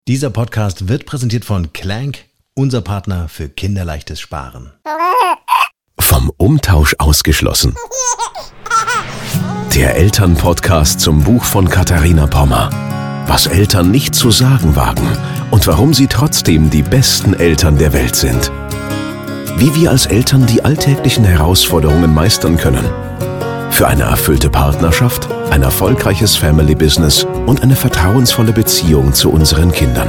Dieser Podcast wird präsentiert von Clank, unser Partner für kinderleichtes Sparen. Vom Umtausch ausgeschlossen. Der Elternpodcast zum Buch von Katharina Pommer. Was Eltern nicht zu sagen wagen und warum sie trotzdem die besten Eltern der Welt sind. Wie wir als Eltern die alltäglichen Herausforderungen meistern können. Für eine erfüllte Partnerschaft, ein erfolgreiches Family-Business und eine vertrauensvolle Beziehung zu unseren Kindern.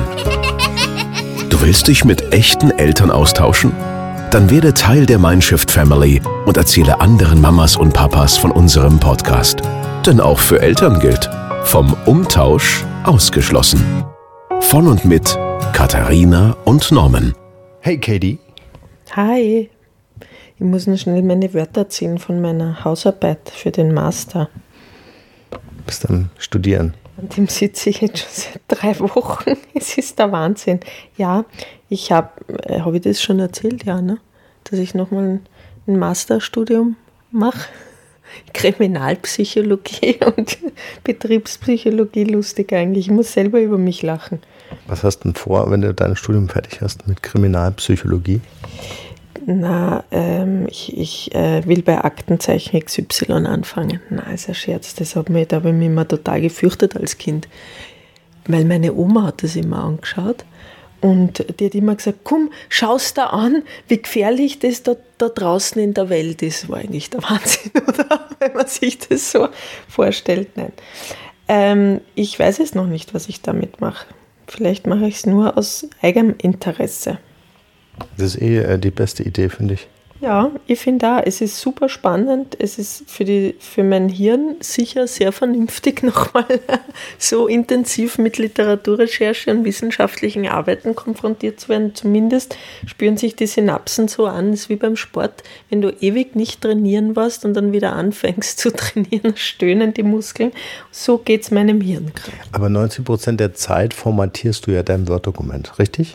Du willst dich mit echten Eltern austauschen? Dann werde Teil der Mindshift Family und erzähle anderen Mamas und Papas von unserem Podcast. Denn auch für Eltern gilt: vom Umtausch ausgeschlossen. Von und mit Katharina und Norman. Hey Katie. Hi. Ich muss noch schnell meine Wörter ziehen von meiner Hausarbeit für den Master. Bist am Studieren? An dem sitze ich jetzt schon seit 3 Wochen. Es ist der Wahnsinn. Ja, ich habe ich das schon erzählt, ja, ne? Dass ich nochmal ein Masterstudium mache. Kriminalpsychologie und Betriebspsychologie, lustig eigentlich. Ich muss selber über mich lachen. Was hast du denn vor, wenn du dein Studium fertig hast mit Kriminalpsychologie? Na, ich will bei Aktenzeichen XY anfangen. Na, ist ein Scherz. Da habe ich mich immer total gefürchtet als Kind. Weil meine Oma hat das immer angeschaut. Und die hat immer gesagt, komm, schau's da an, wie gefährlich das da draußen in der Welt ist. War eigentlich der Wahnsinn, oder? Wenn man sich das so vorstellt. Nein. Ich weiß es noch nicht, was ich damit mache. Vielleicht mache ich es nur aus eigenem Interesse. Das ist die beste Idee, finde ich. Ja, ich finde auch, es ist super spannend. Es ist für mein Hirn sicher sehr vernünftig, nochmal so intensiv mit Literaturrecherche und wissenschaftlichen Arbeiten konfrontiert zu werden. Zumindest spüren sich die Synapsen so an, es ist wie beim Sport. Wenn du ewig nicht trainieren warst und dann wieder anfängst zu trainieren, stöhnen die Muskeln. So geht es meinem Hirn gerade. Aber 90% der Zeit formatierst du ja dein Word-Dokument, richtig?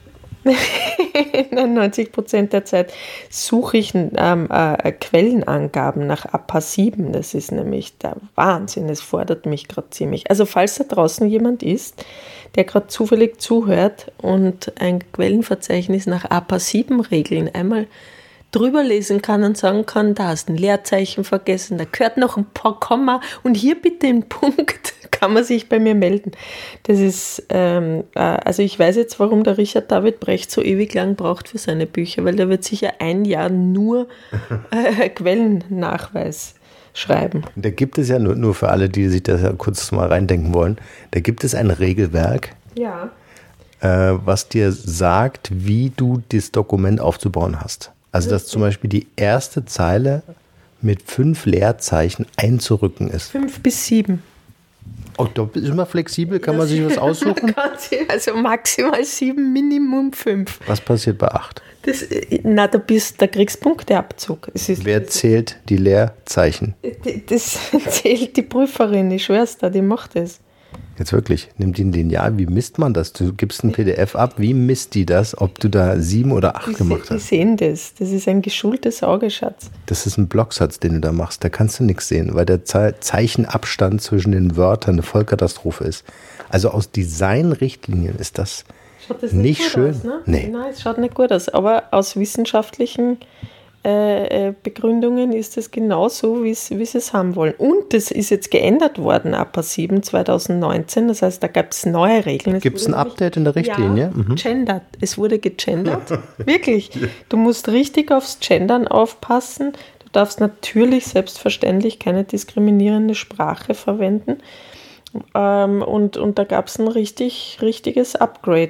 90% der Zeit suche ich Quellenangaben nach APA7. Das ist nämlich der Wahnsinn. Es fordert mich gerade ziemlich. Also falls da draußen jemand ist, der gerade zufällig zuhört und ein Quellenverzeichnis nach APA7-Regeln einmal drüber lesen kann und sagen kann, da hast du ein Leerzeichen vergessen, da gehört noch ein paar Komma und hier bitte ein Punkt, kann man sich bei mir melden. Das ist, also ich weiß jetzt, warum der Richard David Brecht so ewig lang braucht für seine Bücher, weil der wird sicher 1 Jahr nur Quellennachweis schreiben. Da gibt es ja nur für alle, die sich das ja kurz mal reindenken wollen, da gibt es ein Regelwerk, ja, was dir sagt, wie du das Dokument aufzubauen hast. Also, dass zum Beispiel die erste Zeile mit 5 Leerzeichen einzurücken ist. 5 bis 7. Oh, da ist man flexibel, kann man sich was aussuchen? Also maximal 7, Minimum 5. Was passiert bei 8? Da kriegst du Punkteabzug. Wer zählt die Leerzeichen? Das zählt die Prüferin, ich schwör's dir, die macht das. Jetzt wirklich, nimmt die ein Lineal, wie misst man das? Du gibst ein PDF ab, wie misst die das, ob du da 7 oder 8 gemacht hast? Die sehen das, das ist ein geschultes Auge, Schatz. Das ist ein Blocksatz, den du da machst, da kannst du nichts sehen, weil der Zeichenabstand zwischen den Wörtern eine Vollkatastrophe ist. Also aus Designrichtlinien ist das nicht schön. Aus, ne? Nee. Nein, es schaut nicht gut aus, aber aus wissenschaftlichen Begründungen ist es genauso, wie sie es haben wollen. Und das ist jetzt geändert worden, APA 7 2019, das heißt, da gab es neue Regeln. Gibt es ein Update in der Richtlinie? Ja, gendert. Es wurde gegendert. Wirklich. Du musst richtig aufs Gendern aufpassen. Du darfst natürlich selbstverständlich keine diskriminierende Sprache verwenden. Und da gab es ein richtiges Upgrade.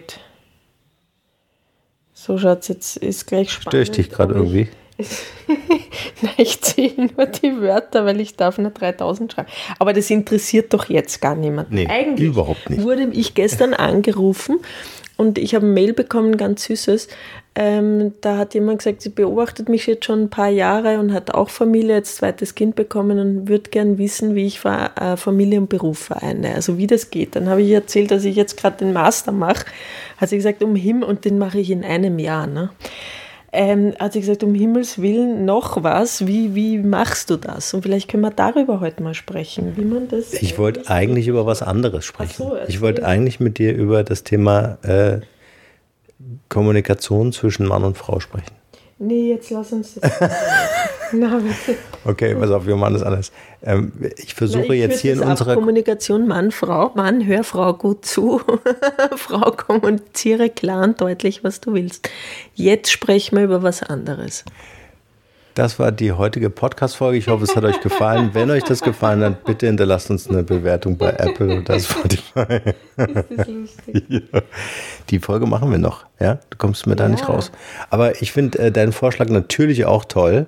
So, Schatz, jetzt ist gleich spannend. Störe ich dich gerade irgendwie? Nein, ich zähle nur die Wörter, weil ich darf nur 3000 schreiben. Aber das interessiert doch jetzt gar niemanden. Nee, eigentlich überhaupt nicht. Wurde ich gestern angerufen und ich habe ein Mail bekommen, ganz süßes. Da hat jemand gesagt, sie beobachtet mich jetzt schon ein paar Jahre und hat auch Familie, jetzt 2. Kind bekommen und würde gern wissen, wie ich Familie und Beruf vereine, also wie das geht. Dann habe ich erzählt, dass ich jetzt gerade den Master mache. Hat sie gesagt, und den mache ich in einem Jahr. Ne? hat sie gesagt, um Himmels Willen noch was, wie machst du das? Und vielleicht können wir darüber heute mal sprechen, wie man das... Ich wollte eigentlich über was anderes sprechen. Ich wollte eigentlich mit dir über das Thema Kommunikation zwischen Mann und Frau sprechen. Nee, jetzt lass uns das. Na, bitte. Okay, pass auf, wir machen das anders. Ich versuche jetzt hier in unserer Kommunikation Mann, Frau, Mann, hör Frau gut zu. Frau, kommuniziere klar und deutlich, was du willst. Jetzt sprechen wir über was anderes. Das war die heutige Podcast-Folge. Ich hoffe, es hat euch gefallen. Wenn euch das gefallen hat, bitte hinterlasst uns eine Bewertung bei Apple oder Spotify. Ist das lustig? Ja. Die Folge machen wir noch. Ja? Du kommst mir da nicht raus. Aber ich finde deinen Vorschlag natürlich auch toll.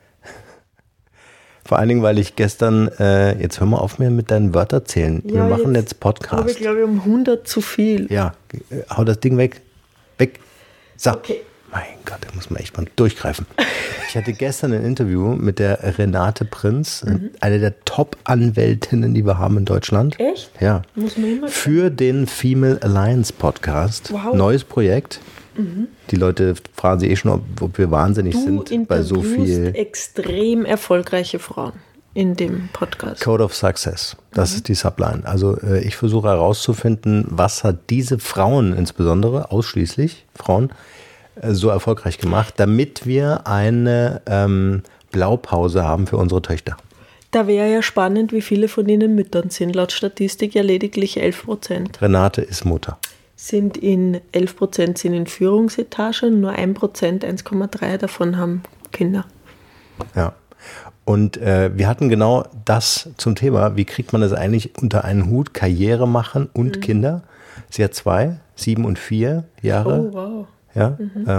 Vor allen Dingen, weil ich gestern, jetzt hör mal auf mir mit deinen Wörtern zählen. Ja, wir machen jetzt Podcast. Aber ich glaube, um 100 zu viel. Ja, hau das Ding weg. Weg. So. Okay. Mein Gott, da muss man echt mal durchgreifen. Ich hatte gestern ein Interview mit der Renate Prinz, eine der Top-Anwältinnen, die wir haben in Deutschland. Echt? Ja. Muss man immer für den Female Alliance Podcast. Wow. Neues Projekt. Die Leute fragen sich schon, ob wir wahnsinnig sind bei so viel. Extrem erfolgreiche Frauen in dem Podcast. Code of Success, das ist die Subline. Also ich versuche herauszufinden, was hat diese Frauen insbesondere, ausschließlich Frauen, so erfolgreich gemacht, damit wir eine Blaupause haben für unsere Töchter. Da wäre ja spannend, wie viele von ihnen Müttern sind. Laut Statistik ja lediglich 11%. Renate ist Mutter. 11% sind in Führungsetagen, nur 1%, 1,3 davon haben Kinder. Ja. Und wir hatten genau das zum Thema, wie kriegt man das eigentlich unter einen Hut, Karriere machen und Kinder. Sie hat 2, 7 und 4 Jahre. Oh, wow. Ja,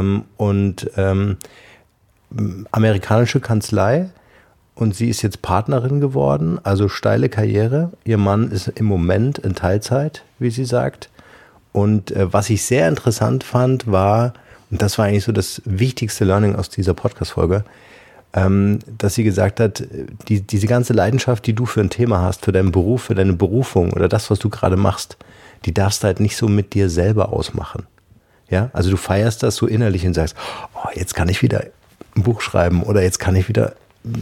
amerikanische Kanzlei und sie ist jetzt Partnerin geworden, also steile Karriere. Ihr Mann ist im Moment in Teilzeit, wie sie sagt. Und was ich sehr interessant fand, war, und das war eigentlich so das wichtigste Learning aus dieser Podcast-Folge, dass sie gesagt hat, diese ganze Leidenschaft, die du für ein Thema hast, für deinen Beruf, für deine Berufung oder das, was du gerade machst, die darfst du halt nicht so mit dir selber ausmachen. Ja, also du feierst das so innerlich und sagst, oh, jetzt kann ich wieder ein Buch schreiben oder jetzt kann ich wieder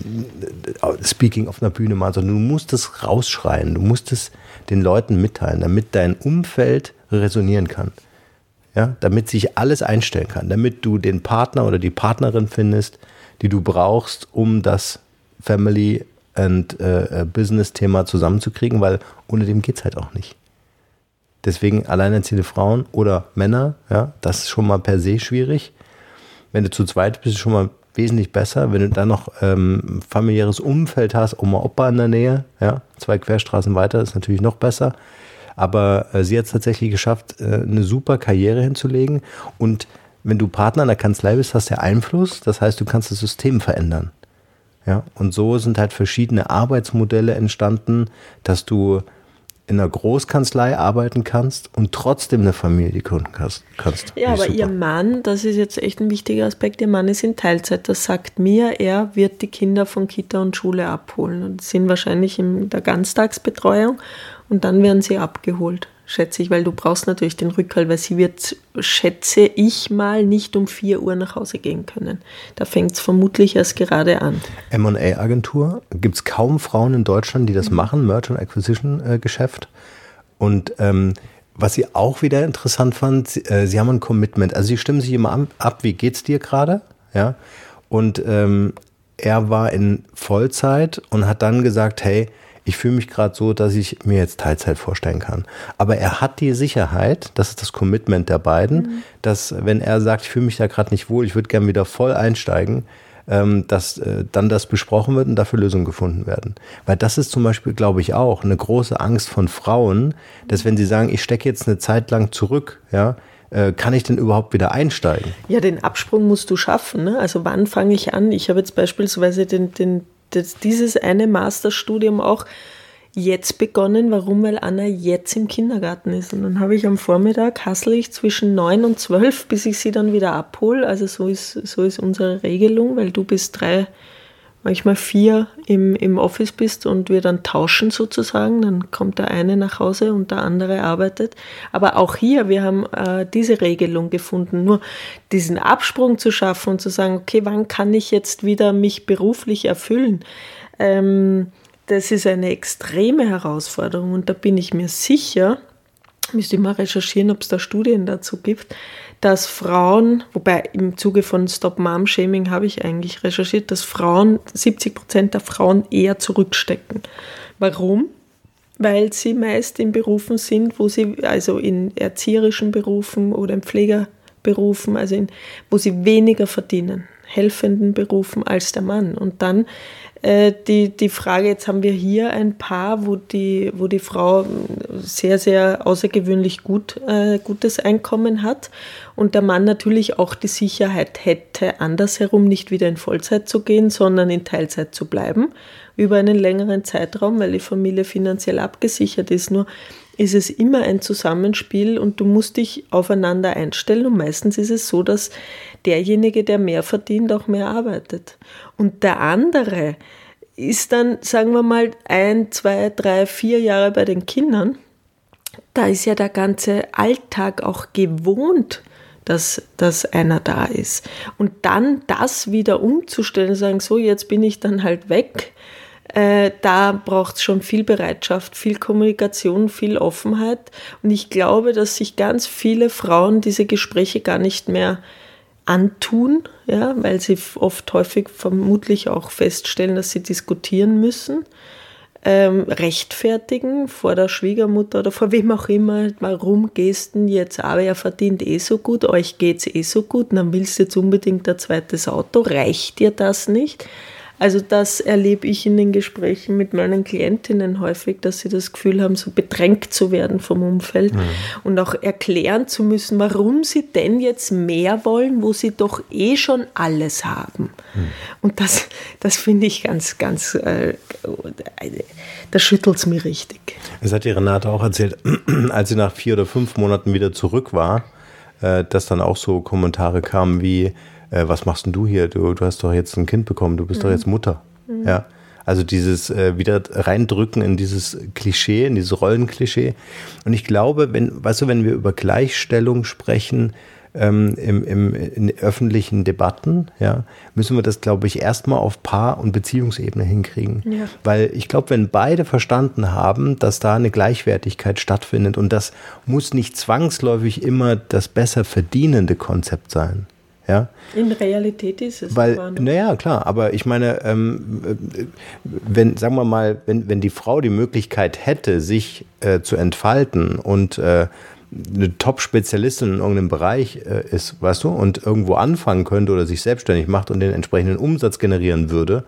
Speaking auf einer Bühne machen, sondern du musst es rausschreien, du musst es den Leuten mitteilen, damit dein Umfeld resonieren kann. Ja, damit sich alles einstellen kann, damit du den Partner oder die Partnerin findest, die du brauchst, um das Family and Business-Thema zusammenzukriegen, weil ohne dem geht es halt auch nicht. Deswegen alleinerziehende Frauen oder Männer, ja, das ist schon mal per se schwierig. Wenn du zu zweit bist, ist es schon mal wesentlich besser. Wenn du dann noch familiäres Umfeld hast, Oma, Opa in der Nähe, ja, 2 Querstraßen weiter, ist natürlich noch besser. Aber sie hat es tatsächlich geschafft, eine super Karriere hinzulegen. Und wenn du Partner in der Kanzlei bist, hast du ja Einfluss. Das heißt, du kannst das System verändern. Ja, und so sind halt verschiedene Arbeitsmodelle entstanden, dass du in einer Großkanzlei arbeiten kannst und trotzdem eine Familie gründen kannst. Ja, aber super. Ihr Mann, das ist jetzt echt ein wichtiger Aspekt, ihr Mann ist in Teilzeit. Das sagt mir, er wird die Kinder von Kita und Schule abholen und sind wahrscheinlich in der Ganztagsbetreuung und dann werden sie abgeholt, schätze ich, weil du brauchst natürlich den Rückhalt, weil sie wird, schätze ich mal, nicht um 4 Uhr nach Hause gehen können. Da fängt es vermutlich erst gerade an. M&A-Agentur, gibt es kaum Frauen in Deutschland, die das machen, Merchant Acquisition Geschäft. Und was sie auch wieder interessant fand, sie haben ein Commitment. Also sie stimmen sich immer ab, wie geht's dir gerade? Ja. Und er war in Vollzeit und hat dann gesagt, hey, ich fühle mich gerade so, dass ich mir jetzt Teilzeit vorstellen kann. Aber er hat die Sicherheit, das ist das Commitment der beiden, dass wenn er sagt, ich fühle mich da gerade nicht wohl, ich würde gerne wieder voll einsteigen, dass dann das besprochen wird und dafür Lösungen gefunden werden. Weil das ist zum Beispiel, glaube ich, auch eine große Angst von Frauen, dass wenn sie sagen, ich stecke jetzt eine Zeit lang zurück, ja, kann ich denn überhaupt wieder einsteigen? Ja, den Absprung musst du schaffen. Ne? Also wann fange ich an? Ich habe jetzt beispielsweise dieses eine Masterstudium auch jetzt begonnen. Warum? Weil Anna jetzt im Kindergarten ist. Und dann habe ich am Vormittag, hassle ich zwischen 9 und 12, bis ich sie dann wieder abhole. Also so ist unsere Regelung, weil du bist 3 manchmal 4 im Office bist und wir dann tauschen sozusagen, dann kommt der eine nach Hause und der andere arbeitet. Aber auch hier, wir haben diese Regelung gefunden, nur diesen Absprung zu schaffen und zu sagen, okay, wann kann ich jetzt wieder mich beruflich erfüllen? Das ist eine extreme Herausforderung und da bin ich mir sicher, müsste ich mal recherchieren, ob es da Studien dazu gibt, dass Frauen, wobei im Zuge von Stop Mom Shaming habe ich eigentlich recherchiert, dass 70% der Frauen eher zurückstecken. Warum? Weil sie meist in Berufen sind, wo sie, also in erzieherischen Berufen oder in Pflegerberufen, wo sie weniger verdienen, helfenden Berufen als der Mann. Und dann die Frage, jetzt haben wir hier ein Paar, wo die Frau sehr, sehr außergewöhnlich gutes Einkommen hat und der Mann natürlich auch die Sicherheit hätte, andersherum nicht wieder in Vollzeit zu gehen, sondern in Teilzeit zu bleiben, über einen längeren Zeitraum, weil die Familie finanziell abgesichert ist. Nur ist es immer ein Zusammenspiel und du musst dich aufeinander einstellen und meistens ist es so, dass derjenige, der mehr verdient, auch mehr arbeitet. Und der andere ist dann, sagen wir mal, 1, 2, 3, 4 Jahre bei den Kindern. Da ist ja der ganze Alltag auch gewohnt, dass einer da ist. Und dann das wieder umzustellen, sagen, so, jetzt bin ich dann halt weg, da braucht es schon viel Bereitschaft, viel Kommunikation, viel Offenheit. Und ich glaube, dass sich ganz viele Frauen diese Gespräche gar nicht mehr antun, ja, weil sie häufig vermutlich auch feststellen, dass sie diskutieren müssen, rechtfertigen vor der Schwiegermutter oder vor wem auch immer, warum gehst du denn jetzt, aber er verdient so gut, euch geht's so gut, und dann willst du jetzt unbedingt ein zweites Auto, reicht dir das nicht? Also das erlebe ich in den Gesprächen mit meinen Klientinnen häufig, dass sie das Gefühl haben, so bedrängt zu werden vom Umfeld und auch erklären zu müssen, warum sie denn jetzt mehr wollen, wo sie doch schon alles haben. Und das finde ich ganz, ganz, das schüttelt es mir richtig. Das hat die Renate auch erzählt, als sie nach 4 oder 5 Monaten wieder zurück war, dass dann auch so Kommentare kamen wie, was machst denn du hier? Du hast doch jetzt ein Kind bekommen, du bist doch jetzt Mutter. Ja? Also dieses wieder reindrücken in dieses Klischee, in dieses Rollenklischee. Und ich glaube, wenn wir über Gleichstellung sprechen in öffentlichen Debatten, ja, müssen wir das, glaube ich, erstmal auf Paar- und Beziehungsebene hinkriegen. Ja. Weil ich glaube, wenn beide verstanden haben, dass da eine Gleichwertigkeit stattfindet und das muss nicht zwangsläufig immer das besser verdienende Konzept sein. Ja? In Realität ist es. Weil, naja, klar, aber ich meine, sagen wir mal, wenn die Frau die Möglichkeit hätte, sich zu entfalten und eine Top-Spezialistin in irgendeinem Bereich ist, weißt du, und irgendwo anfangen könnte oder sich selbstständig macht und den entsprechenden Umsatz generieren würde,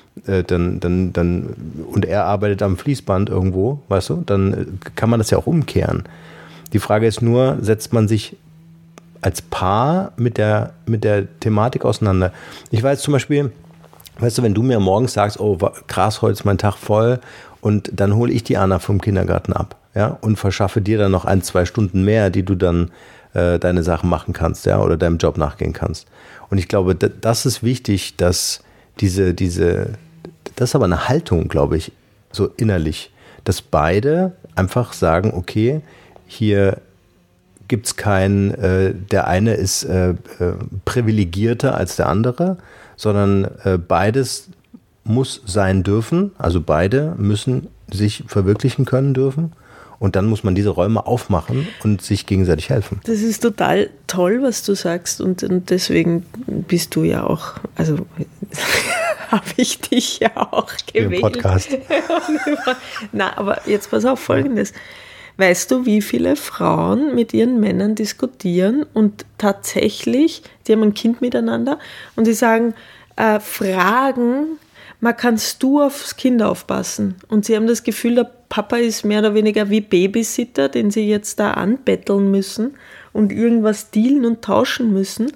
und er arbeitet am Fließband irgendwo, weißt du, dann kann man das ja auch umkehren. Die Frage ist nur, setzt man sich als Paar mit der Thematik auseinander. Ich weiß zum Beispiel, weißt du, wenn du mir morgens sagst, oh krass, heute ist mein Tag voll und dann hole ich die Anna vom Kindergarten ab, ja, und verschaffe dir dann noch 1, 2 Stunden mehr, die du dann deine Sachen machen kannst, ja, oder deinem Job nachgehen kannst. Und ich glaube, das ist wichtig, dass das ist aber eine Haltung, glaube ich, so innerlich, dass beide einfach sagen, okay, hier gibt es keinen, der eine ist privilegierter als der andere, sondern beides muss sein dürfen, also beide müssen sich verwirklichen können dürfen und dann muss man diese Räume aufmachen und sich gegenseitig helfen. Das ist total toll, was du sagst und deswegen bist du ja auch, also habe ich dich ja auch gewählt. Im Podcast. Na, aber jetzt pass auf, Folgendes. Weißt du, wie viele Frauen mit ihren Männern diskutieren und tatsächlich, die haben ein Kind miteinander und die sagen, fragen, kannst du aufs Kind aufpassen? Und sie haben das Gefühl, der Papa ist mehr oder weniger wie Babysitter, den sie jetzt da anbetteln müssen und irgendwas dealen und tauschen müssen.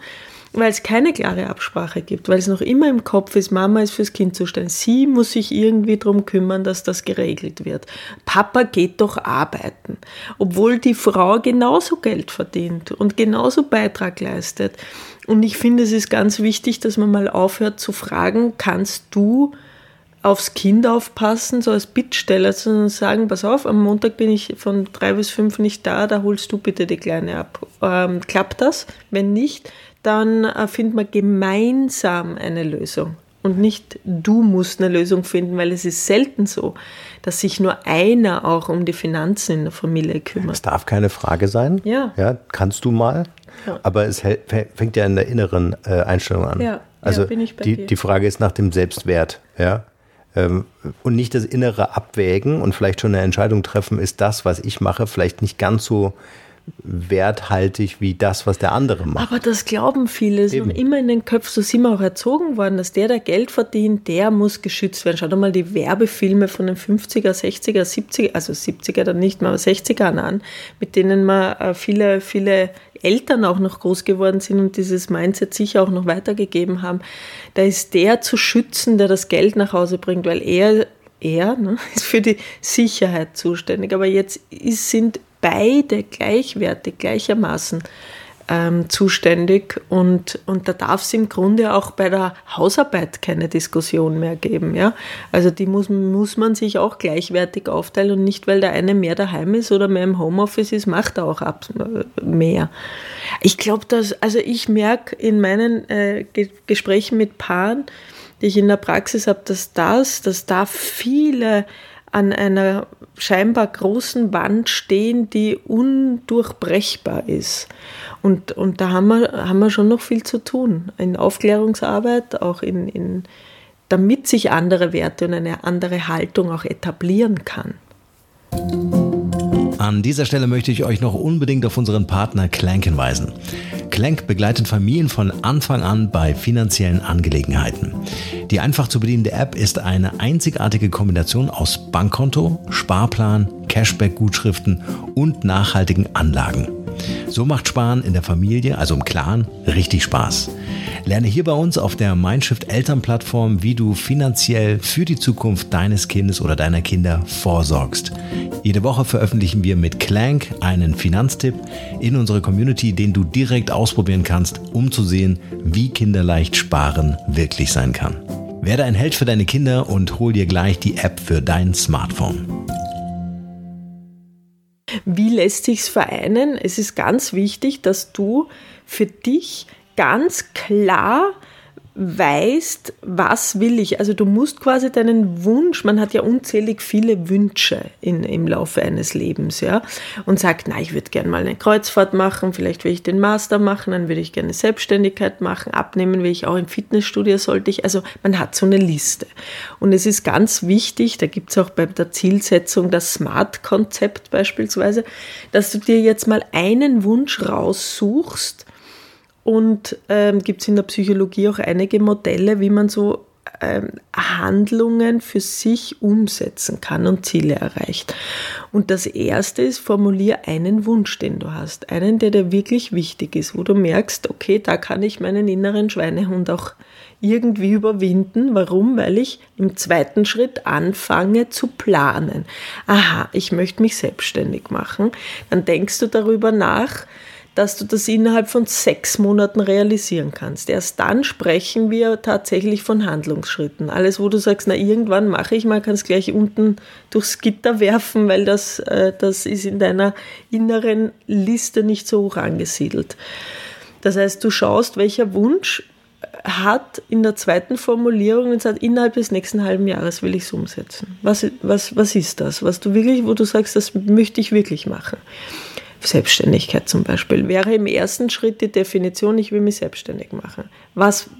weil es keine klare Absprache gibt, weil es noch immer im Kopf ist, Mama ist fürs Kind zuständig. Sie muss sich irgendwie darum kümmern, dass das geregelt wird. Papa geht doch arbeiten, obwohl die Frau genauso Geld verdient und genauso Beitrag leistet. Und ich finde, es ist ganz wichtig, dass man mal aufhört zu fragen, kannst du aufs Kind aufpassen, so als Bittsteller, sondern sagen, pass auf, am Montag bin ich von 3 bis 5 nicht da holst du bitte die Kleine ab. Klappt das? Wenn nicht, dann finden wir gemeinsam eine Lösung. Und nicht du musst eine Lösung finden, weil es ist selten so, dass sich nur einer auch um die Finanzen in der Familie kümmert. Es darf keine Frage sein. Ja. Kannst du mal. Ja. Aber es fängt ja in der inneren Einstellung an. Ja, also bin ich bei dir. Die Frage ist nach dem Selbstwert. Ja? Und nicht das innere Abwägen und vielleicht schon eine Entscheidung treffen, ist das, was ich mache, vielleicht nicht ganz so werthaltig wie das, was der andere macht. Aber das glauben viele, es ist noch immer in den Köpfen, so sind wir auch erzogen worden, dass der Geld verdient, der muss geschützt werden. Schau dir mal die Werbefilme von den 50er, 60er, 70er, also 70er dann nicht mehr, aber 60ern an, mit denen man viele Eltern auch noch groß geworden sind und dieses Mindset sicher auch noch weitergegeben haben. Da ist der zu schützen, der das Geld nach Hause bringt, weil er ist für die Sicherheit zuständig. Aber jetzt sind beide gleichwertig, gleichermaßen zuständig und da darf es im Grunde auch bei der Hausarbeit keine Diskussion mehr geben. Ja? Also die muss man sich auch gleichwertig aufteilen und nicht, weil der eine mehr daheim ist oder mehr im Homeoffice ist, macht er auch mehr. Ich glaube, ich merke in meinen Gesprächen mit Paaren, die ich in der Praxis habe, dass da viele an einer scheinbar großen Wand stehen, die undurchbrechbar ist. Und da haben wir schon noch viel zu tun. In Aufklärungsarbeit, auch damit sich andere Werte und eine andere Haltung auch etablieren kann. An dieser Stelle möchte ich euch noch unbedingt auf unseren Partner Clank hinweisen. Clank begleitet Familien von Anfang an bei finanziellen Angelegenheiten. Die einfach zu bedienende App ist eine einzigartige Kombination aus Bankkonto, Sparplan, Cashback-Gutschriften und nachhaltigen Anlagen. So macht Sparen in der Familie, also im Clan, richtig Spaß. Lerne hier bei uns auf der Mindshift Elternplattform, wie du finanziell für die Zukunft deines Kindes oder deiner Kinder vorsorgst. Jede Woche veröffentlichen wir mit Clank einen Finanztipp in unsere Community, den du direkt ausprobieren kannst, um zu sehen, wie kinderleicht Sparen wirklich sein kann. Werde ein Held für deine Kinder und hol dir gleich die App für dein Smartphone. Wie lässt sich's vereinen? Es ist ganz wichtig, dass du für dich ganz klar weißt, was will ich. Also du musst quasi deinen Wunsch, man hat ja unzählig viele Wünsche im Laufe eines Lebens, ja, und sagt, ich würde gerne mal eine Kreuzfahrt machen, vielleicht will ich den Master machen, dann würde ich gerne Selbstständigkeit machen, abnehmen will ich auch, im Fitnessstudio sollte ich, also man hat so eine Liste. Und es ist ganz wichtig, da gibt es auch bei der Zielsetzung das SMART-Konzept beispielsweise, dass du dir jetzt mal einen Wunsch raussuchst. Und gibt es in der Psychologie auch einige Modelle, wie man so Handlungen für sich umsetzen kann und Ziele erreicht. Und das erste ist, formulier einen Wunsch, den du hast. Einen, der dir wirklich wichtig ist, wo du merkst, okay, da kann ich meinen inneren Schweinehund auch irgendwie überwinden. Warum? Weil ich im zweiten Schritt anfange zu planen. Aha, ich möchte mich selbstständig machen. Dann denkst du darüber nach, dass du das innerhalb von 6 Monaten realisieren kannst. Erst dann sprechen wir tatsächlich von Handlungsschritten. Alles, wo du sagst, irgendwann mache ich mal, kannst gleich unten durchs Gitter werfen, weil das ist in deiner inneren Liste nicht so hoch angesiedelt. Das heißt, du schaust, welcher Wunsch hat in der zweiten Formulierung und sagt, innerhalb des nächsten halben Jahres will ich es umsetzen. Was ist das? Wo du sagst, das möchte ich wirklich machen. Selbstständigkeit zum Beispiel wäre im ersten Schritt die Definition, ich will mich selbstständig machen. Was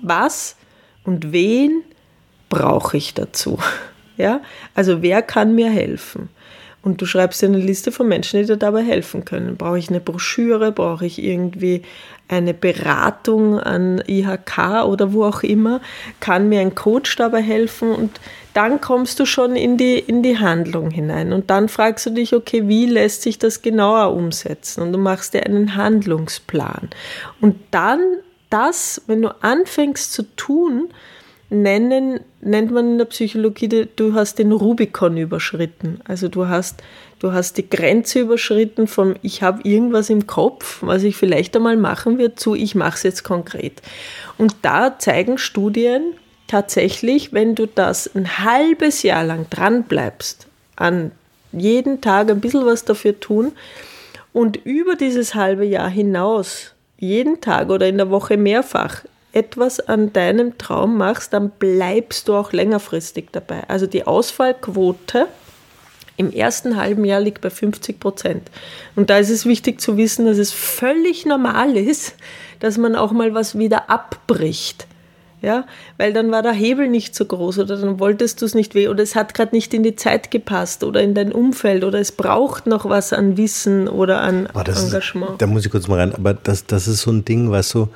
und wen brauche ich dazu? Ja? Also wer kann mir helfen? Und du schreibst dir eine Liste von Menschen, die dir dabei helfen können. Brauche ich eine Broschüre? Brauche ich irgendwie eine Beratung an IHK oder wo auch immer? Kann mir ein Coach dabei helfen? Und dann kommst du schon in die Handlung hinein. Und dann fragst du dich, okay, wie lässt sich das genauer umsetzen? Und du machst dir einen Handlungsplan. Und dann das, wenn du anfängst zu tun, nennt man in der Psychologie, du hast den Rubikon überschritten. Also du hast die Grenze überschritten von ich habe irgendwas im Kopf, was ich vielleicht einmal machen werde, zu ich mache es jetzt konkret. Und da zeigen Studien tatsächlich, wenn du das ein halbes Jahr lang dran bleibst, an jeden Tag ein bisschen was dafür tun und über dieses halbe Jahr hinaus jeden Tag oder in der Woche mehrfach etwas an deinem Traum machst, dann bleibst du auch längerfristig dabei. Also die Ausfallquote im ersten halben Jahr liegt bei 50%. Und da ist es wichtig zu wissen, dass es völlig normal ist, dass man auch mal was wieder abbricht. Ja, weil dann war der Hebel nicht so groß oder dann wolltest du es nicht oder es hat gerade nicht in die Zeit gepasst oder in dein Umfeld oder es braucht noch was an Wissen oder an Engagement. Da muss ich kurz mal rein, aber das ist so ein Ding, weißt du,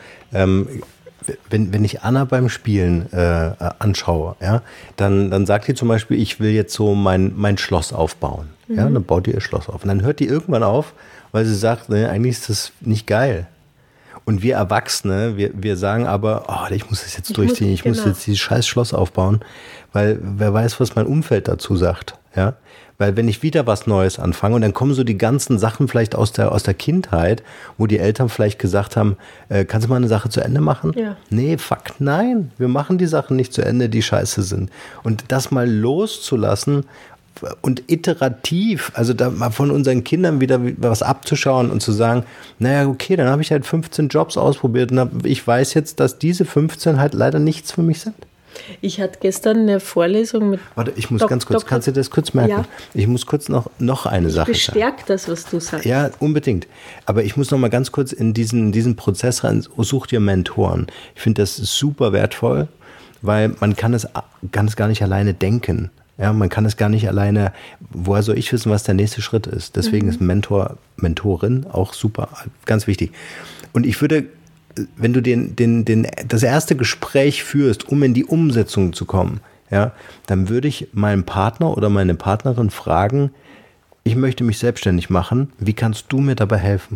wenn ich Anna beim Spielen anschaue, ja, dann sagt die zum Beispiel, ich will jetzt so mein Schloss aufbauen. Ja, dann baut die ihr Schloss auf. Und dann hört die irgendwann auf, weil sie sagt, ne, eigentlich ist das nicht geil. Und wir Erwachsene, wir sagen aber, ich muss das jetzt durchziehen, ich muss jetzt dieses scheiß Schloss aufbauen, weil wer weiß, was mein Umfeld dazu sagt. Ja? Weil wenn ich wieder was Neues anfange und dann kommen so die ganzen Sachen vielleicht aus der Kindheit, wo die Eltern vielleicht gesagt haben, kannst du mal eine Sache zu Ende machen? Ja. Nee, nein, wir machen die Sachen nicht zu Ende, die scheiße sind. Und das mal loszulassen und iterativ, also da mal von unseren Kindern wieder was abzuschauen und zu sagen, naja, okay, dann habe ich halt 15 Jobs ausprobiert und ich weiß jetzt, dass diese 15 halt leider nichts für mich sind. Ich hatte gestern eine Vorlesung mit... Warte, ich muss ganz kurz, kannst du das kurz merken? Ja. Ich muss kurz noch eine Sache sagen. Bestärkt das, was du sagst. Ja, unbedingt. Aber ich muss noch mal ganz kurz in diesen Prozess rein, such dir Mentoren. Ich finde, das ist super wertvoll, weil man kann es gar nicht alleine denken. Ja, man kann es gar nicht alleine, woher soll ich wissen, was der nächste Schritt ist? Deswegen ist Mentorin auch super, ganz wichtig. Und ich würde, wenn du das erste Gespräch führst, um in die Umsetzung zu kommen, ja, dann würde ich meinen Partner oder meine Partnerin fragen, ich möchte mich selbstständig machen, wie kannst du mir dabei helfen?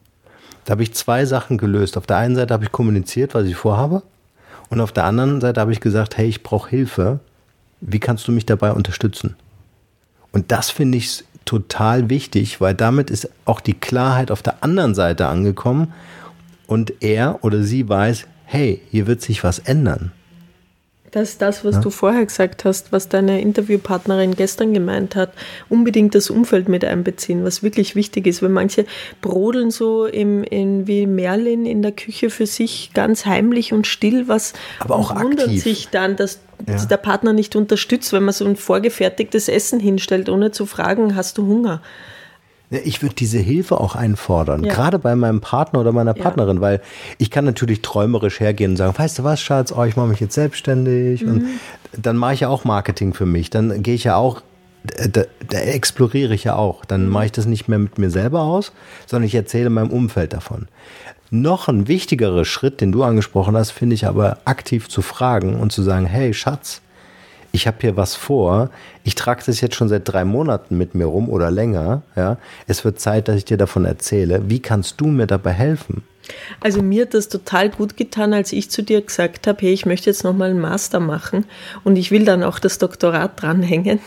Da habe ich 2 Sachen gelöst. Auf der einen Seite habe ich kommuniziert, was ich vorhabe, und auf der anderen Seite habe ich gesagt, hey, ich brauche Hilfe. Wie kannst du mich dabei unterstützen? Und das finde ich total wichtig, weil damit ist auch die Klarheit auf der anderen Seite angekommen und er oder sie weiß, hey, hier wird sich was ändern. Das ist das, was du vorher gesagt hast, was deine Interviewpartnerin gestern gemeint hat, unbedingt das Umfeld mit einbeziehen, was wirklich wichtig ist, weil manche brodeln so wie Merlin in der Küche für sich ganz heimlich und still, was aber auch wundert aktiv. Sich dann, dass der Partner nicht unterstützt, wenn man so ein vorgefertigtes Essen hinstellt, ohne zu fragen, hast du Hunger? Ich würde diese Hilfe auch einfordern, gerade bei meinem Partner oder meiner Partnerin, weil ich kann natürlich träumerisch hergehen und sagen, weißt du was, Schatz, ich mache mich jetzt selbstständig und dann mache ich ja auch Marketing für mich, dann gehe ich ja auch, da exploriere ich ja auch, dann mache ich das nicht mehr mit mir selber aus, sondern ich erzähle meinem Umfeld davon. Noch ein wichtigerer Schritt, den du angesprochen hast, finde ich aber aktiv zu fragen und zu sagen, hey Schatz, ich habe hier was vor, ich trage das jetzt schon seit 3 Monaten mit mir rum oder länger, ja. Es wird Zeit, dass ich dir davon erzähle. Wie kannst du mir dabei helfen? Also mir hat das total gut getan, als ich zu dir gesagt habe, hey, ich möchte jetzt nochmal einen Master machen und ich will dann auch das Doktorat dranhängen.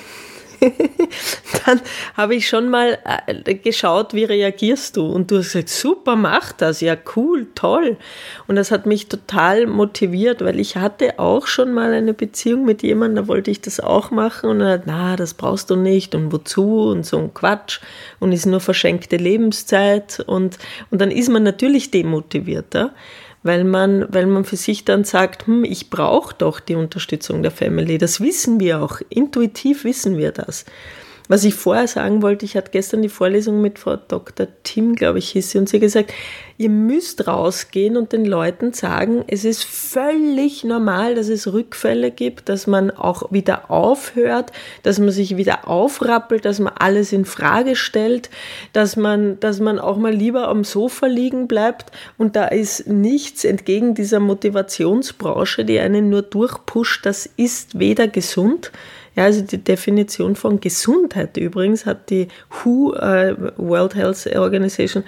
Dann habe ich schon mal geschaut, wie reagierst du? Und du hast gesagt, super, mach das, ja cool, toll. Und das hat mich total motiviert, weil ich hatte auch schon mal eine Beziehung mit jemandem, da wollte ich das auch machen und er hat, das brauchst du nicht und wozu und so ein Quatsch und ist nur verschenkte Lebenszeit und dann ist man natürlich demotivierter. Weil man für sich dann sagt, ich brauche doch die Unterstützung der Family. Das wissen wir auch. Intuitiv wissen wir das. Was ich vorher sagen wollte, ich hatte gestern die Vorlesung mit Frau Dr. Tim, glaube ich, hieß sie, und sie hat gesagt, ihr müsst rausgehen und den Leuten sagen, es ist völlig normal, dass es Rückfälle gibt, dass man auch wieder aufhört, dass man sich wieder aufrappelt, dass man alles in Frage stellt, dass man auch mal lieber am Sofa liegen bleibt. Und da ist nichts entgegen dieser Motivationsbranche, die einen nur durchpusht. Das ist weder gesund, Ja, also die Definition von Gesundheit übrigens hat die WHO, World Health Organization,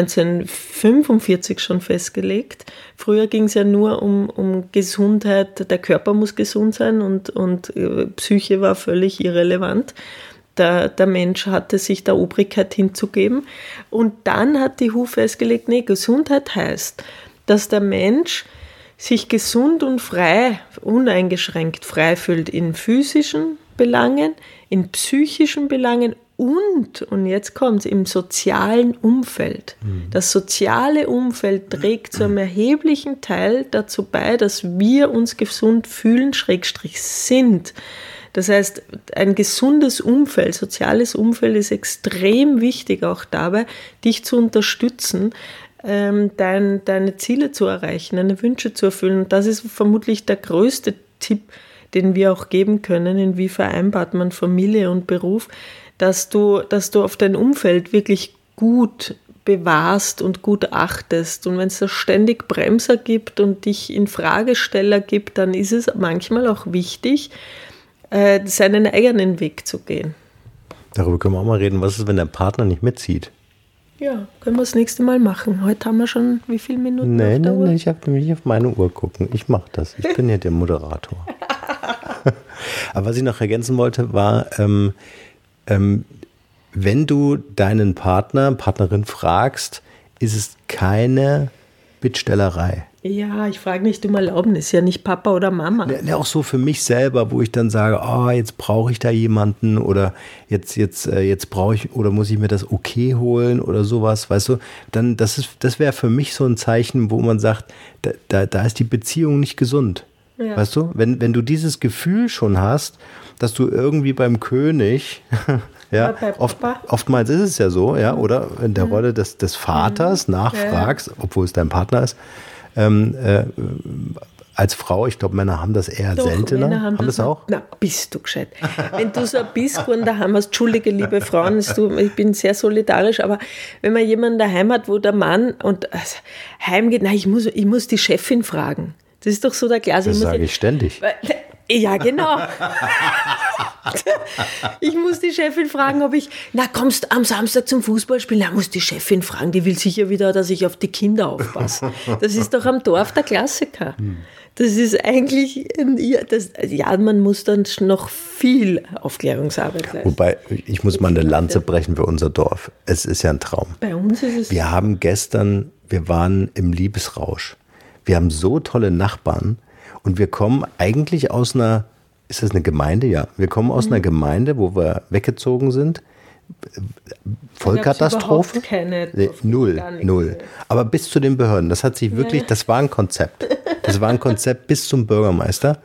1945 schon festgelegt. Früher ging es ja nur um Gesundheit, der Körper muss gesund sein und Psyche war völlig irrelevant. Der Mensch hatte sich der Obrigkeit hinzugeben. Und dann hat die WHO festgelegt, nee, Gesundheit heißt, dass der Mensch sich gesund und frei, uneingeschränkt frei fühlt in physischen Belangen, in psychischen Belangen und jetzt kommt's, im sozialen Umfeld. Das soziale Umfeld trägt zu einem erheblichen Teil dazu bei, dass wir uns gesund fühlen, / sind. Das heißt, ein gesundes Umfeld, soziales Umfeld ist extrem wichtig auch dabei, dich zu unterstützen, deine Ziele zu erreichen, deine Wünsche zu erfüllen. Und das ist vermutlich der größte Tipp, den wir auch geben können, wie vereinbart man Familie und Beruf, dass du auf dein Umfeld wirklich gut bewahrst und gut achtest. Und wenn es da ständig Bremser gibt und dich in Fragesteller gibt, dann ist es manchmal auch wichtig, seinen eigenen Weg zu gehen. Darüber können wir auch mal reden. Was ist, wenn der Partner nicht mitzieht? Ja, können wir das nächste Mal machen. Heute haben wir schon wie viele Minuten auf der Uhr? Nee, ich habe nämlich auf meine Uhr gucken. Ich mache das. Ich bin ja der Moderator. Aber was ich noch ergänzen wollte, war, wenn du deinen Partnerin fragst, ist es keine Bittstellerei. Ja, ich frage nicht um Erlaubnis, ja nicht Papa oder Mama. Ja, auch so für mich selber, wo ich dann sage, jetzt brauche ich da jemanden oder jetzt brauche ich oder muss ich mir das okay holen oder sowas, weißt du, dann das wäre für mich so ein Zeichen, wo man sagt, da ist die Beziehung nicht gesund. Ja. Weißt du, wenn du dieses Gefühl schon hast, dass du irgendwie beim König, ja, oftmals ist es ja so, ja, oder in der Rolle des Vaters nachfragst, obwohl es dein Partner ist, als Frau, ich glaube, Männer haben das eher seltener. Männer haben das auch? Na, bist du gescheit. Wenn du so bist, daheim hast, entschuldige, liebe Frauen, ich bin sehr solidarisch, aber wenn man jemanden daheim hat, wo der Mann heimgeht, ich muss die Chefin fragen. Das ist doch so der Klassiker. Das sage ich ständig. Ja, genau. Ich muss die Chefin fragen, kommst du am Samstag zum Fußballspielen? Na, muss die Chefin fragen, die will sicher wieder, dass ich auf die Kinder aufpasse. Das ist doch am Dorf der Klassiker. Das ist eigentlich, man muss dann noch viel Aufklärungsarbeit leisten. Wobei, ich muss mal eine Lanze brechen für unser Dorf. Es ist ja ein Traum. Bei uns ist es... Wir waren im Liebesrausch. Wir haben so tolle Nachbarn und wir kommen eigentlich aus einer, ist das eine Gemeinde? Ja, wir kommen aus einer Gemeinde, wo wir weggezogen sind. Vollkatastrophe? Null. Aber bis zu den Behörden, das hat sich wirklich, das war ein Konzept. Das war ein Konzept bis zum Bürgermeister.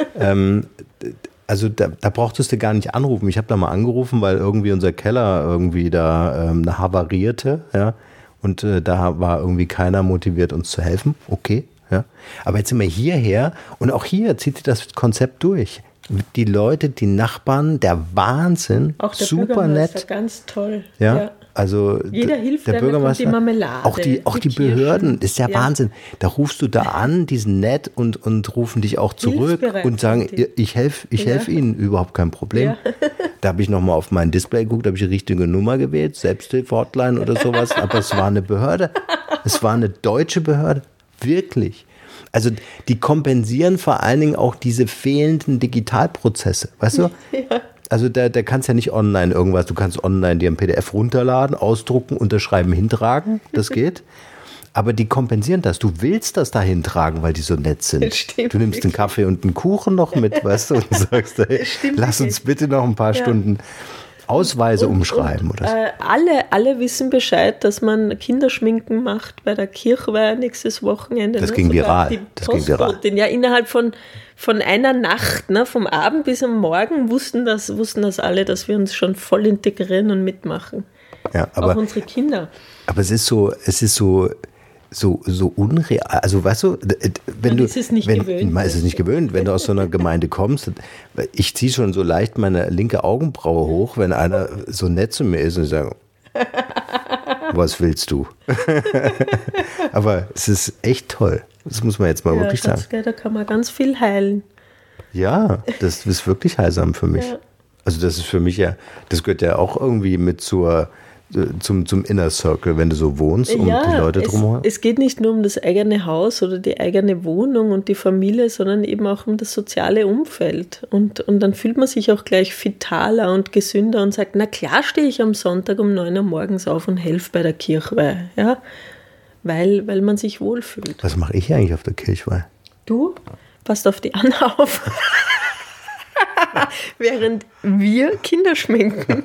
Also da brauchtest du gar nicht anrufen. Ich habe da mal angerufen, weil irgendwie unser Keller irgendwie da havarierte, ja. Und da war irgendwie keiner motiviert, uns zu helfen. Okay, ja. Aber jetzt sind wir hierher und auch hier zieht sich das Konzept durch. Die Leute, die Nachbarn, der Wahnsinn, auch der super nett. Ganz toll. Ja. Also jeder hilft, der Bürgermeister, die Marmelade, auch die Behörden, ist ja Wahnsinn. Da rufst du da an, die sind nett und rufen dich auch zurück und sagen, ich helfe Ihnen, überhaupt kein Problem. Ja. Da habe ich nochmal auf mein Display geguckt, da habe ich die richtige Nummer gewählt, Selbsthilfe-Hotline oder sowas, aber es war eine Behörde. Es war eine deutsche Behörde, wirklich. Also die kompensieren vor allen Dingen auch diese fehlenden Digitalprozesse, weißt du? Ja. Also da kannst ja nicht online irgendwas, du kannst online dir ein PDF runterladen, ausdrucken, unterschreiben, hintragen, das geht. Aber die kompensieren das. Du willst das da hintragen, weil die so nett sind. Du nimmst einen Kaffee und einen Kuchen noch mit, weißt du, und sagst, hey, lass uns bitte noch ein paar Stunden Ausweise umschreiben. Oder so. Alle wissen Bescheid, dass man Kinderschminken macht bei der Kirchweihe nächstes Wochenende. Das ging viral. Ja, innerhalb von einer Nacht, vom Abend bis am Morgen wussten das alle, dass wir uns schon voll integrieren und mitmachen. Ja, aber, auch unsere Kinder. Aber es ist so unreal. Also weißt du, wenn man ist es nicht gewöhnt, wenn du aus so einer Gemeinde kommst. Ich ziehe schon so leicht meine linke Augenbraue hoch, wenn einer so nett zu mir ist und ich sage, was willst du? Aber es ist echt toll. Das muss man jetzt mal wirklich sagen. Da kann man ganz viel heilen. Ja, das ist wirklich heilsam für mich. Ja. Also das ist für mich ja, das gehört ja auch irgendwie mit zum Inner Circle, wenn du so wohnst, um die Leute drumherum. Es geht nicht nur um das eigene Haus oder die eigene Wohnung und die Familie, sondern eben auch um das soziale Umfeld. Und dann fühlt man sich auch gleich vitaler und gesünder und sagt, na klar stehe ich am Sonntag um 9 Uhr morgens auf und helfe bei der Kirchweih, ja? Weil man sich wohlfühlt. Was mache ich eigentlich auf der Kirchweih? Du passt auf die Anna auf. Während wir Kinder schminken.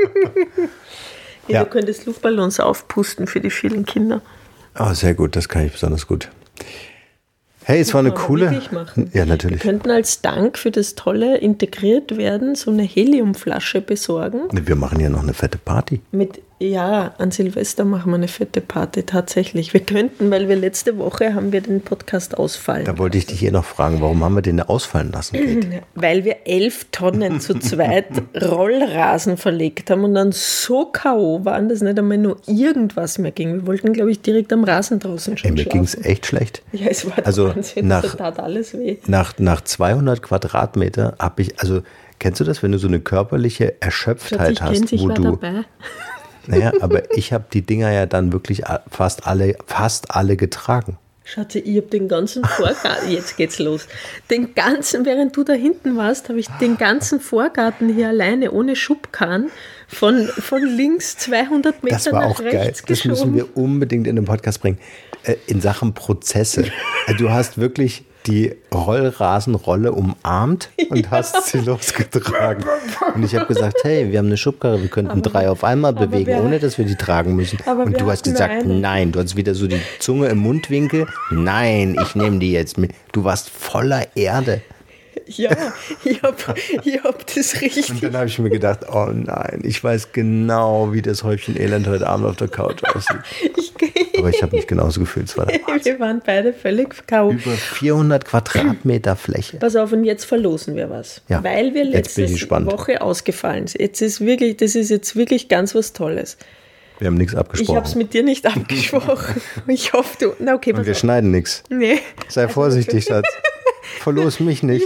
Ja. Du könntest Luftballons aufpusten für die vielen Kinder. Oh, sehr gut, das kann ich besonders gut. Hey, es war eine coole... Wirklich machen. Ja, natürlich. Wir könnten als Dank für das tolle integriert werden, so eine Heliumflasche besorgen. Wir machen ja noch eine fette Party. An Silvester machen wir eine fette Party, tatsächlich. Wir könnten, weil wir letzte Woche haben wir den Podcast ausfallen. Da wollte ich dich noch fragen, warum haben wir den ausfallen lassen, Kate? Weil wir 11 Tonnen zu zweit Rollrasen verlegt haben und dann so K.O. waren, dass nicht einmal nur irgendwas mehr ging. Wir wollten, glaube ich, direkt am Rasen draußen schon Mir ging es echt schlecht. Ja, es war Wahnsinn, das tat alles weh. Nach 200 Quadratmeter habe ich, also kennst du das, wenn du so eine körperliche Erschöpftheit hast, wo du... Dabei. Naja, aber ich habe die Dinger ja dann wirklich fast alle getragen. Schatzi, ich habe den ganzen Vorgarten, jetzt geht's los, während du da hinten warst, habe ich den ganzen Vorgarten hier alleine, ohne Schubkarren, von links 200 Meter das war nach auch rechts geil. Das geschoben. müssen wir unbedingt in den Podcast bringen. In Sachen Prozesse. Du hast wirklich die Rollrasenrolle umarmt und hast sie losgetragen. Und ich habe gesagt, hey, wir haben eine Schubkarre, wir könnten 3 auf einmal bewegen, ohne dass wir die tragen müssen. Und du hast gesagt, nein, du hast wieder so die Zunge im Mundwinkel. Nein, ich nehme die jetzt mit. Du warst voller Erde. Ja, ich hab das richtig. Und dann habe ich mir gedacht, oh nein, ich weiß genau, wie das Häufchen Elend heute Abend auf der Couch aussieht. Aber ich habe mich genauso gefühlt. Es war wir waren beide völlig K.O. Über 400 Quadratmeter Fläche. Pass auf, und jetzt verlosen wir was. Ja, weil wir letzte Woche ausgefallen sind. Das ist jetzt wirklich ganz was Tolles. Wir haben nichts abgesprochen. Ich habe es mit dir nicht abgesprochen. Ich hoffe, du... Na okay, und wir schneiden nichts. Nee. Sei vorsichtig, Schatz. Verlos mich nicht.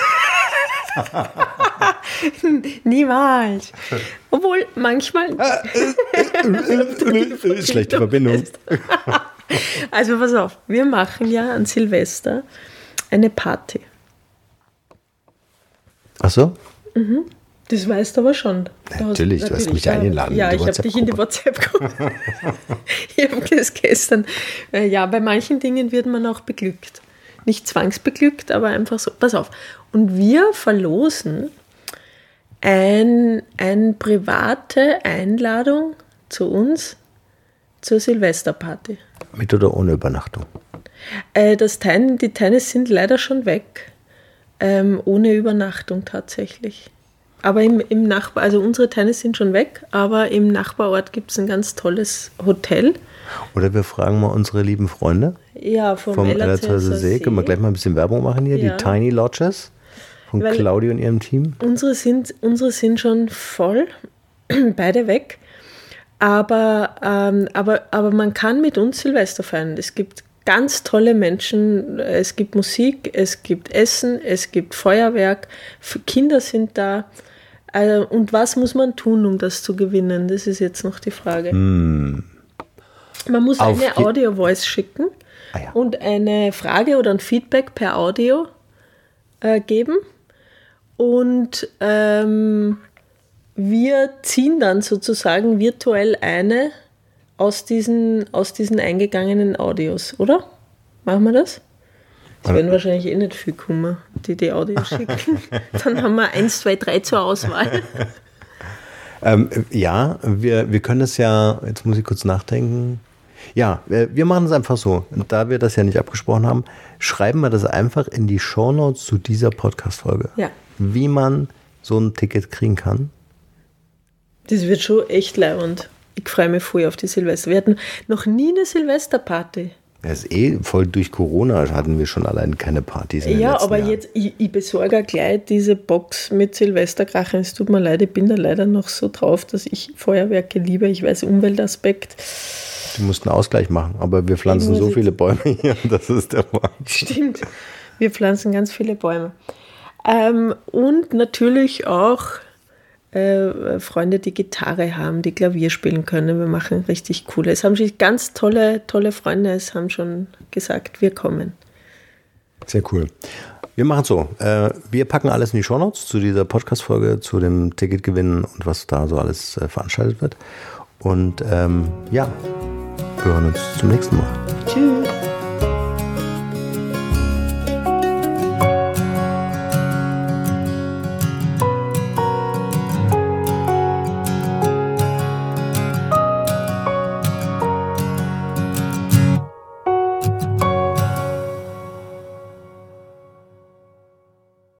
Niemals. Obwohl, manchmal... Schlechte Verbindung. Also pass auf, wir machen ja an Silvester eine Party. Ach so? Mhm. Das weißt du aber schon. Natürlich, du hast mich eingeladen. Ja, ich habe dich in die WhatsApp-Gruppe. Ich habe das gestern. Ja, bei manchen Dingen wird man auch beglückt. Nicht zwangsbeglückt, aber einfach so. Pass auf. Und wir verlosen eine private Einladung zu uns zur Silvesterparty. Mit oder ohne Übernachtung? Die Teine sind leider schon weg. Ohne Übernachtung tatsächlich. Aber im Nachbar, also unsere Teine sind schon weg, aber im Nachbarort gibt es ein ganz tolles Hotel. Oder wir fragen mal unsere lieben Freunde vom Ellershäuser See. Können wir gleich mal ein bisschen Werbung machen hier, ja. Die Tiny Lodges von Claudia und ihrem Team. Unsere sind schon voll, beide weg. Aber man kann mit uns Silvester feiern. Es gibt ganz tolle Menschen, es gibt Musik, es gibt Essen, es gibt Feuerwerk, Kinder sind da. Und was muss man tun, um das zu gewinnen? Das ist jetzt noch die Frage. Man muss eine Audio-Voice schicken und eine Frage oder ein Feedback per Audio geben. Und wir ziehen dann sozusagen virtuell eine aus diesen eingegangenen Audios, oder? Machen wir das? Es werden wahrscheinlich nicht viel kommen, die Audios schicken. Dann haben wir 1, 2, 3 zur Auswahl. Ja, wir können es ja, jetzt muss ich kurz nachdenken. Ja, wir machen es einfach so. Und da wir das ja nicht abgesprochen haben, schreiben wir das einfach in die Shownotes zu dieser Podcast-Folge. Ja. Wie man so ein Ticket kriegen kann. Das wird schon echt leibend. Ich freue mich voll auf die Silvester. Wir hatten noch nie eine Silvesterparty. Das ist voll durch Corona hatten wir schon allein keine Partys. Ja, aber Jahren. Jetzt, ich besorge gleich diese Box mit Silvesterkrachen. Es tut mir leid, ich bin da leider noch so drauf, dass ich Feuerwerke liebe. Ich weiß, Umweltaspekt. Du musst einen Ausgleich machen, aber wir pflanzen so viele Bäume hier, das ist der Wahnsinn. Stimmt, wir pflanzen ganz viele Bäume. Und natürlich auch Freunde, die Gitarre haben, die Klavier spielen können. Wir machen richtig coole. Es haben sich ganz tolle Freunde, es haben schon gesagt, wir kommen. Sehr cool. Wir machen es so. Wir packen alles in die Shownotes zu dieser Podcast-Folge, zu dem Ticketgewinnen und was da so alles veranstaltet wird. Und wir hören uns zum nächsten Mal. Tschüss.